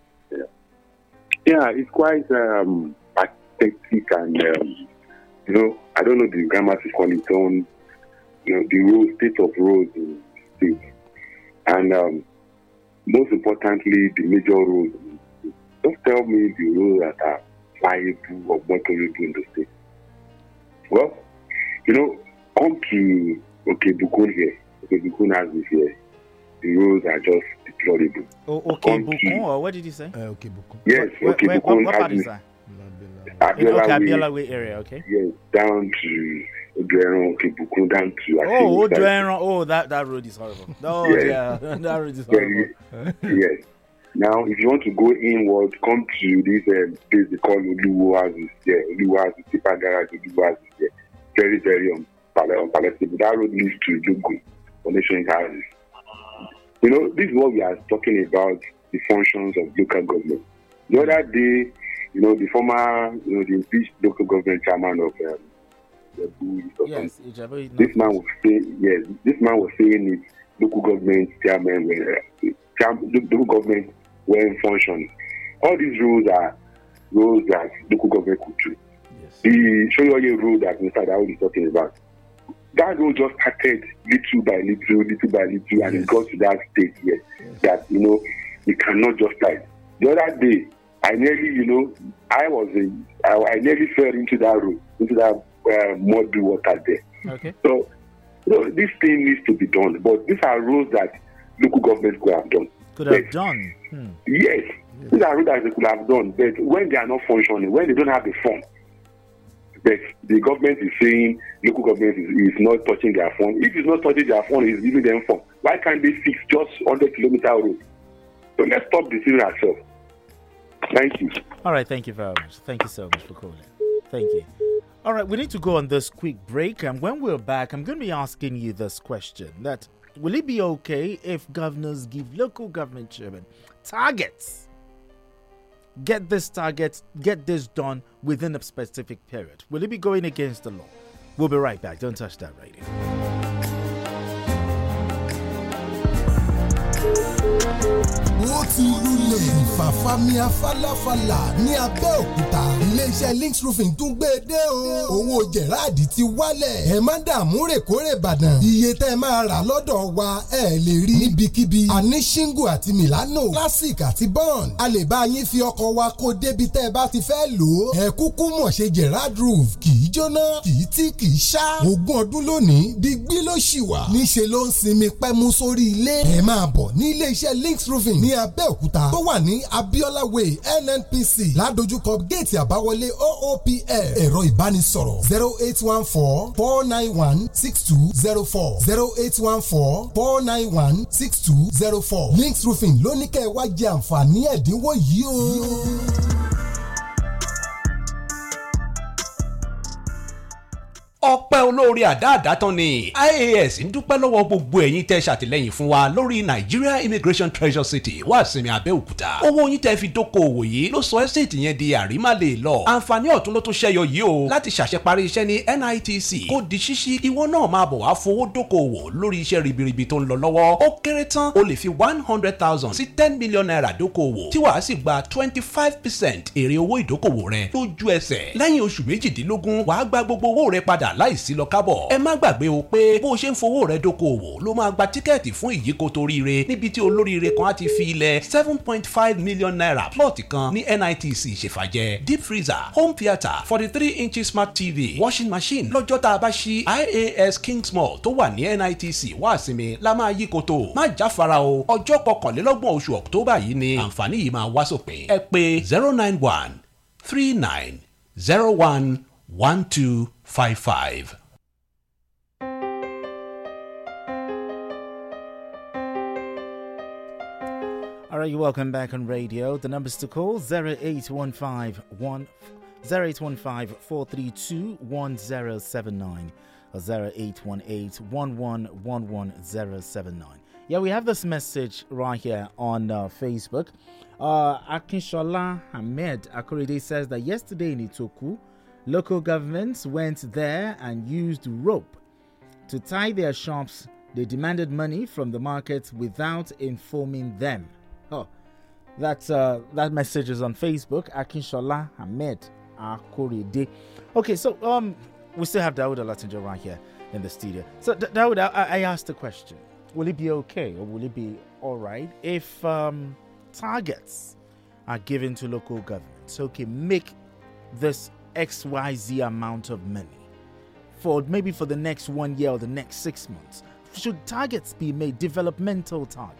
B: Yeah, it's quite pathetic and, I don't know the grammar to call it on, the state of roads in the state. And most importantly, the major roads. Just tell me the roads that are viable or motorable in the state. Well, come to Okebukun here. Okebukun has this here. The roads are just deplorable.
J: Okebukun, or what did you say?
K: Okebukun.
B: Yes, Okebukun.
J: What part is that?
B: Abiola
J: Way area, okay.
B: Yes, down to Odueron, Okebukun, down to.
J: Odueron. That road is horrible. Oh, yes. Yeah, that road is horrible.
B: Yes. Now, if you want to go inward, come to this place they call Oluwazi. Yeah, Oluwazi, Tipa Garage, Oluwazi. Yeah. Very, very unpalatable. That road leads to Lugu, Foundation houses. This is what we are talking about, the functions of local government. The other day, the former, the impeached local government chairman of this man was saying it, local government chairman, local government were in function. All these roads are roads that local government could do. Yes. The Shoyoye road that Mr. Dawood is talking about, that road just started little by little, and it got to that stage here that you cannot just like. The other day, I nearly, I nearly fell into that road, into that muddy water there.
J: Okay.
B: So this thing needs to be done, but these are roads that local governments could have done. Yes, these are roads that they could have done, but when they are not functioning, when they don't have the fund, but the government is saying local government is not touching their fund. If it's not touching their fund, it's giving them fund. Why can't they fix just 100-kilometer road? So let's stop deceiving ourselves. Thank you.
J: All right, thank you very much. Thank you so much for calling. Thank you. All right, we need to go on this quick break, and when we're back, I'm going to be asking you this question: that will it be okay if governors give local government chairmen targets? Get this target, get this done within a specific period. Will it be going against the law? We'll be right back. Don't touch that radio.
C: ó ti lulẹ̀ ìfàfàmìà falafala ní Abẹ́òkúta iléeṣẹ́ Links Roofing tún gbé e dé o owó jẹ̀ráàdì ti wálẹ̀ ẹ má dààmú rèkórè Ìbàdàn iye tẹ́ ẹ máa rà lọ́dọ̀ wa ẹ lè rí níbikíbi àní shingle àti Milano classic àti bond a lè bá yín fi ọkọ̀ wa kó débi tẹ́ ẹ bá ti fẹ́ lò ó ẹ kúkú mọ̀ ṣe Gerard roof kì í jóná kì í tí kì í ṣá 20 ọdún lónìí digbí ló ṣì wà níṣẹ́ ló ń sinmi pẹ́mú sórí ilé ẹ máa bọ̀ ní iléeṣẹ́ Links Roofing ní Abẹ́òkúta tó wà ní Abiola Way NNPC ládojúkọ géètì àbáwọlé OOPL ẹ̀rọ ìbánisọ̀rọ̀ 0814-491-6204 0814-491-6204 Links Roofing ló ní kẹ́ ẹ wá jẹ àǹfààní ẹ̀dínwó yìí o.
I: ọpẹ́ olórí àdáàdá tán ni IAS ń dúpẹ́ lọ́wọ́ gbogbo ẹ̀yin tẹ́ ṣàtìlẹ́yìn fún wa lórí Nigeria Immigration Treasure City wá sinmi Abẹ́òkúta owó yín tẹ́ fi dókòwò yìí ló sọ ẹ́sẹ̀tì yẹn di àrímálè lọ àǹfààní ọ̀tún ló tún ṣẹyọ yìí o láti ṣàṣeparí iṣẹ́ ní NITC kó di ṣíṣí ìwọ náà máa bọ̀ wá fowó dókòwò lórí iṣẹ́ ribiribi tó ń lọ lọ́wọ́ ó kéré tán o lè fi 100,000 sí 10 million naira dókòwò tí wàá sì gba 25% èrè owó ìdókòwò rẹ lójú ẹsẹ̀ lẹ́yìn oṣù méjìdínlógún wàá gba gbogbo owó rẹ padà láìsí lọ kábọ̀ ẹ má gbàgbé o pé bó o ṣe ń fowó rẹ dókòwò ló máa gba tíkẹ́ẹ̀tì fún ìyíkoto oríire níbi tí olóríire kan á ti fi ilẹ̀ 7.5 million naira plọ̀tì kan ní NITC ṣèfàjẹ́ deep freezer home theatre 43 inches smart TV washing machine lọ́jọ́ tá a bá ṣí IAS Kings Mall tó wà ní NITC wá sinmi la máa yíkoto má jáfara o ọjọ́ 21 oṣù October yìí ni àǹfààní yìí máa wá sópin ẹ pè 091-3901-1255.
J: All right, you're welcome back on radio. The numbers to call 0815-432-1079 or 0818-1111-079. Yeah, we have this message right here on Facebook. Akinshola Ahmed Akorede says that yesterday in Itoku, local governments went there and used rope to tie their shops. They demanded money from the market without informing them. Oh, that message is on Facebook. Akinshola Ahmed Akorede. Okay, so we still have Dawood Olatunjo right here in the studio. So Dawood, I asked the question: will it be okay or will it be all right if targets are given to local governments? Okay, make this XYZ amount of money for maybe for the next 1 year or the next 6 months. Should targets be made, developmental targets?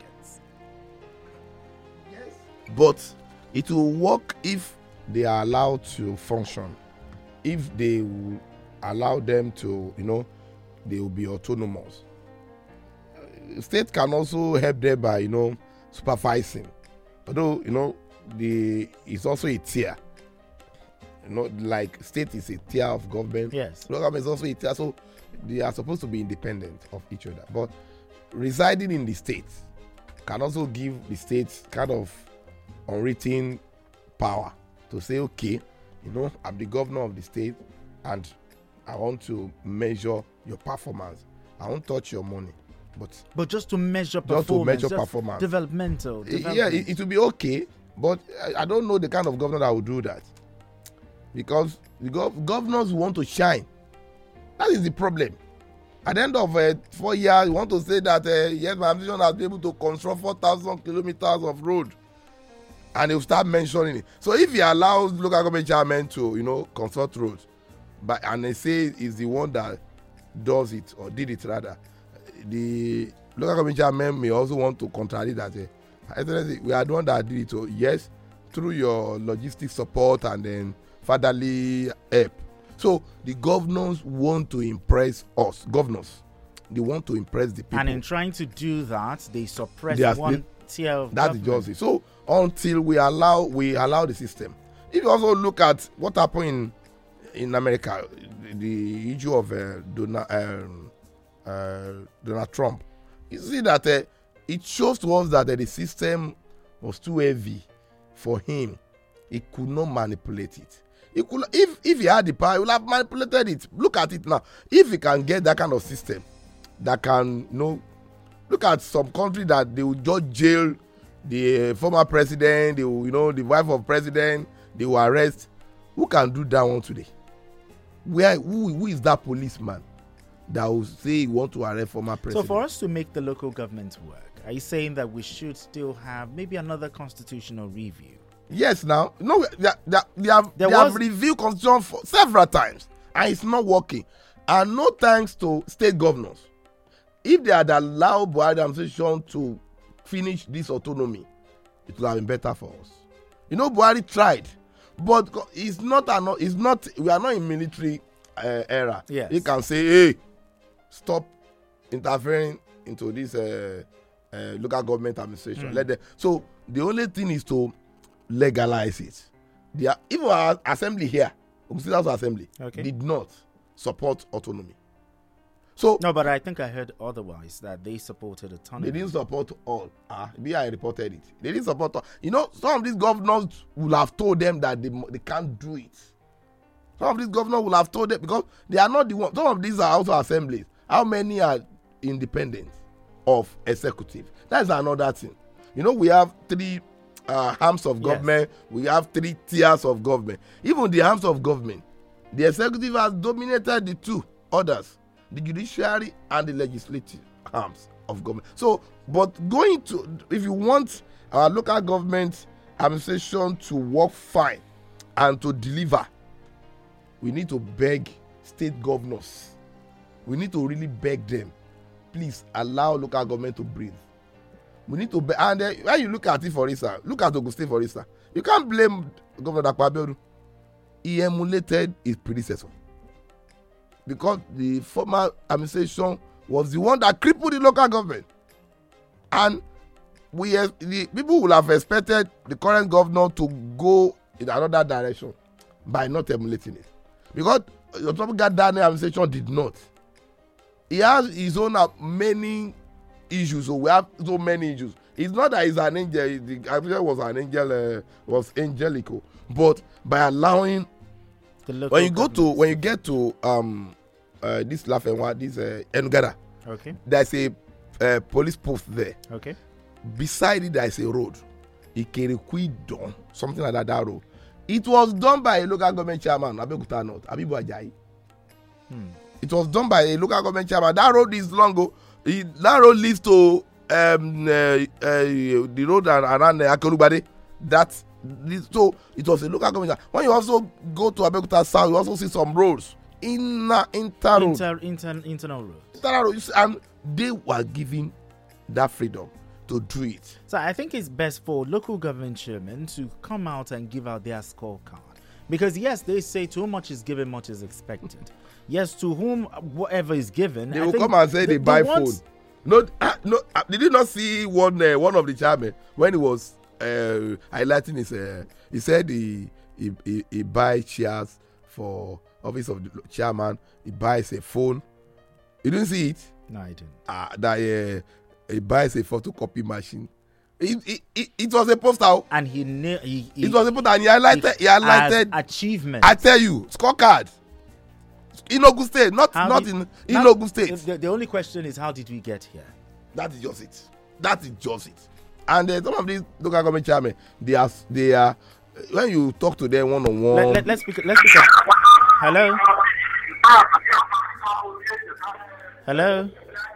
K: Yes, but it will work if they are allowed to function. If they will allow them to, they will be autonomous. State can also help them by, supervising. Although, it's also a tier. Like state is a tier of government.
J: Yes.
K: Local government is also a tier, so they are supposed to be independent of each other. But residing in the state can also give the state kind of unwritten power to say, okay, I'm the governor of the state and I want to measure your performance. I won't touch your money.
J: But just to measure performance. Developmental.
K: Yeah, it will be okay. But I don't know the kind of governor that will do that. Because the governors want to shine. That is the problem. At the end of 4 years, you want to say that, yes, my ambition has been able to construct 4,000 kilometers of road. And they'll start mentioning it. So if he allows local government chairmen to, construct roads, and they say he's the one that does it or did it rather, the local government chairman may also want to contradict that. Excellency, we are the one that did it. So yes, through your logistic support and then fatherly help. So the governors want to impress us. Governors, they want to impress the people.
J: And in trying to do that, they suppress one tier of
K: that's
J: government.
K: justice. So until we allow the system. If you also look at what happened in America, the issue of Donald Trump, you see that it shows to us that the system was too heavy for him. He could not manipulate it. He could, if he had the power, he would have manipulated it. Look at it now. If he can get that kind of system, that can, look at some country that they will just jail the former president, they will, the wife of president, they will arrest. Who can do that one today? Who is that policeman that will say he want to arrest former president?
J: So for us to make the local government work, are you saying that we should still have maybe another constitutional review?
K: Yes, now. No, they have reviewed constitution for several times, and it's not working. And no thanks to state governors. If they had allowed Buhari administration to finish this autonomy, it would have been better for us. Buhari tried, but we are not in military era.
J: Yes.
K: He can say, hey, stop interfering into this local government administration. Let them. So the only thing is to legalize it. Even our assembly here, Ogun Assembly, did not support autonomy. So
J: no, but I think I heard otherwise, that they supported autonomy.
K: They didn't support all. I reported it. They didn't support all. Some of these governors will have told them that they can't do it. Some of these governors will have told them, because they are not the ones. Some of these are also assemblies. How many are independent of executive? That's another thing. We have three arms of government. Yes. We have three tiers of government. Even the arms of government, the executive has dominated the two others, the judiciary and the legislative arms of government. So, but if you want our local government administration to work fine and to deliver, we need to beg state governors. We need to really beg them, please allow local government to breathe. We need to beg. And when you look at it, for instance, look at Ogun State, for instance, you can't blame Governor Dapo Abiodun. He emulated his predecessor, because the former administration was the one that crippled the local government. And the people would have expected the current governor to go in another direction by not emulating it. Because the tropical Daniel administration did not. He has his own many issues. So we have so many issues. It's not that he's an angel. The administration was an angel, was angelical. But by allowing, when you get to this Lafenwa, this Enugada, there's a police post there.
J: Okay. Beside
K: it, there's a road. Ikerikwi, something like that road. It was done by a local government chairman, Abeokuta North, Abibu Ajayi. It was done by a local government chairman. That road is long. That road leads to the road around Akelubade. So it was a local government. When you also go to Abeokuta South, you also see some roads. Internal roads. And they were given that freedom to do it.
J: So I think it's best for local government chairmen to come out and give out their scorecard. Because yes, they say too much is given, much is expected. Yes, to whom whatever is given,
K: they will come and say they buy phone. No, did you not see one of the chairmen when he was highlighting his? He said he buys shares for office of the chairman. He buys a phone. You didn't see it?
J: No, I didn't.
K: He buys a photocopy machine. It was a poster,
J: and
K: it was a poster, and he highlighted
J: achievement.
K: I tell you, scorecard in Ogun State, not in Ogun State.
J: The only question is, how did we get here?
K: That is just it. And some of these local government chairmen, they are when you talk to them one on one.
J: Let's speak. Hello. Hello.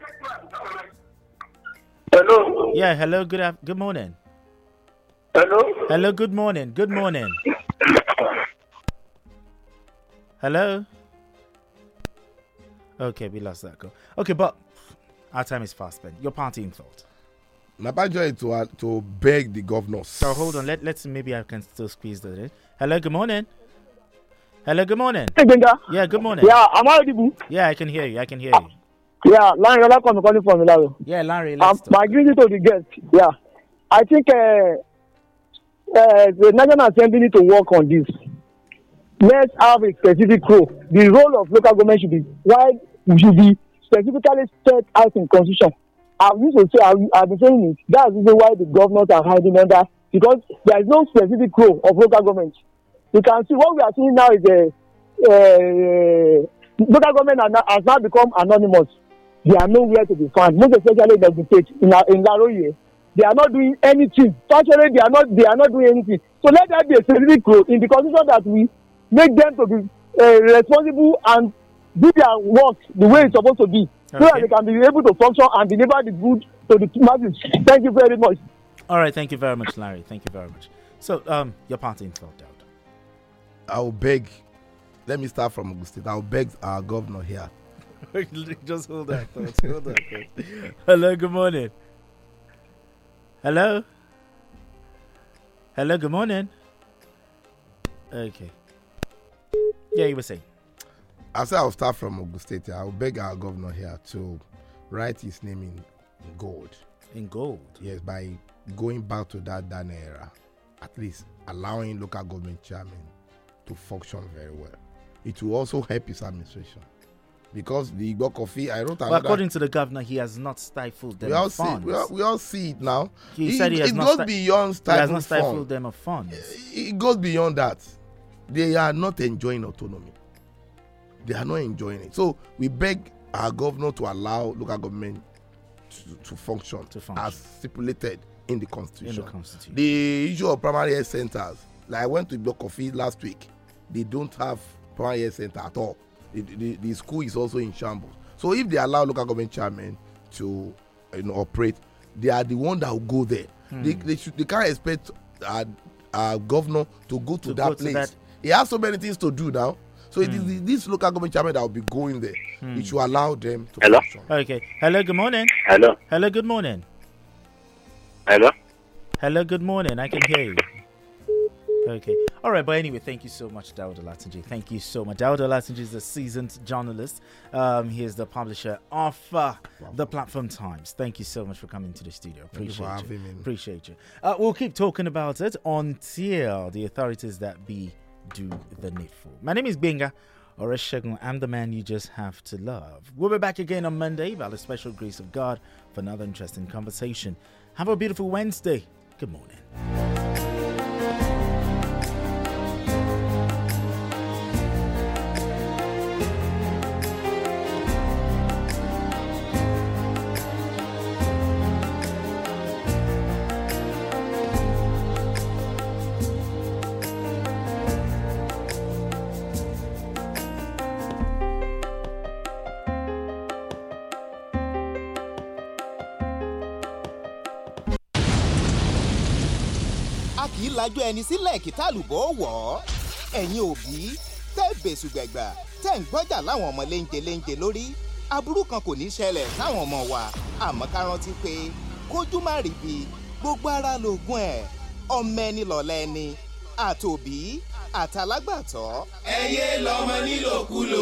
L: Hello.
J: Yeah, hello. Good morning.
L: Hello.
J: Hello. Good morning. Good morning. Hello. Okay, we lost that call. Okay, but our time is fast spent. Your party in thought.
K: My party is to beg the governors.
J: So hold on. Let's maybe I can still squeeze that in. Hello, good morning. Hello, good morning.
L: Hey, Benga.
J: Yeah, good morning.
L: Yeah, am I audible?
J: Yeah, I can hear you.
L: Yeah, Larry, I'm calling from Milano.
J: Yeah, Larry,
L: my greeting to the guest. Yeah, I think the National Assembly need to work on this. Let's have a specific role. The role of local government should be specifically set out in constitution. I've been saying it. That's the reason why the governors are hiding under, because there is no specific role of local government. You can see what we are seeing now is local government has now become anonymous. They are nowhere to be found, most especially in the state in Laroye. They are not doing anything. Actually, they are not doing anything. So let there be a specific role in the constitution that we make them to be responsible and do their work the way it's supposed to be, so that they can be able to function and deliver the good to the masses. Thank you very much.
J: All right, thank you very much, Larry. Thank you very much. So, your party in thought, Dad.
K: I'll beg. Let me start from Ogun State. I'll beg our governor here.
J: Just hold that thought. Hello, good morning. Hello, good morning. Okay. Yeah, you were saying.
K: I said I'll start from Ogun State. I'll beg our governor here to write his name in gold.
J: In gold?
K: Yes, by going back to that era. At least allowing local government chairmen to function very well. It will also help his administration. Because the Igbo Coffee, I wrote another...
J: But according to the governor, he has not stifled them of funds.
K: We all see it now.
J: He said
K: it goes beyond stifled.
J: He has not stifled them of funds.
K: It goes beyond that. They are not enjoying autonomy. They are not enjoying it. So we beg our governor to allow local government to function as stipulated in the Constitution. The issue of primary health centers, like I went to Block Coffee last week, they don't have primary health center at all. The school is also in shambles. So if they allow local government chairmen to operate, they are the one that will go there. They can't expect our governor to go to that place. He has so many things to do now. So it is this local government chairman that will be going there. It should allow them to function.
J: Okay. Hello, good morning.
L: Hello,
J: good morning.
L: Hello,
J: good morning. I can hear you. Okay. All right. But anyway, thank you so much, Daud Olatunji. Thank you so much. Daud Olatunji is a seasoned journalist. He is the publisher of the Platform Times. Thank you so much for coming to the studio. Appreciate you. We'll keep talking about it until the authorities that be do the needful. My name is Benga Oreshegun. I'm the man you just have to love. We'll be back again on Monday by the special grace of God for another interesting conversation. Have a beautiful Wednesday. Good morning.
M: lájọ ẹni sílẹ̀ kí tálùbọ̀ wọ̀ ọ́ ẹ̀yin òbí tẹ́ bẹ̀sù gbẹ̀gbà tẹ́ ń gbọ́jà láwọn ọmọ léńjẹ lórí aburú kan kò ní ṣẹlẹ̀ sáwọn ọmọ wa àmọ́ ká rántí pé kójú má rí bí gbogbo ara lóògùn ẹ̀ ọmọ ẹni lọ̀lẹ́ ẹni àtòbí àtàlágbàtọ́.
N: ẹ yé lọ́mọ nílòkulò.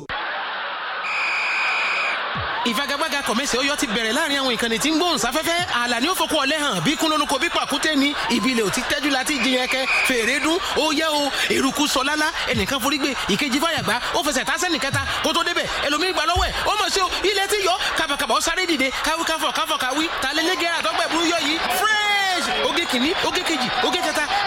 O: ìfagagbága kọ̀mẹ́sì Ọ̀yọ́ ti bẹ̀rẹ̀ láàrin àwọn ìkànnì tí ń gbóhùn sáfẹ́fẹ́ ààlà ni ó fokú ọ̀lẹ́ hàn bí kúnlónúkọ bí pàkúté ni ìbílẹ̀ ò ti tẹ́jú láti jiyàn ẹkẹ fèrè dún ó yẹ o eruku sọ lálá ẹnìkan forígbé ìkejì fàyàgbá ó fẹsẹ̀ tá sẹ́nì kẹta kó tó débẹ̀ ẹlòmíín gbà lọ́wọ́ ẹ̀ ó mọ̀ sí o ilẹ̀ ti yọ kàbàkàbà ó sáré dìde káwí káfọ̀ káwí talẹ́lẹ́gẹ́ àtọ́gbẹ̀bù yọ yìí fresh oge kìíní oge kejì oge kẹta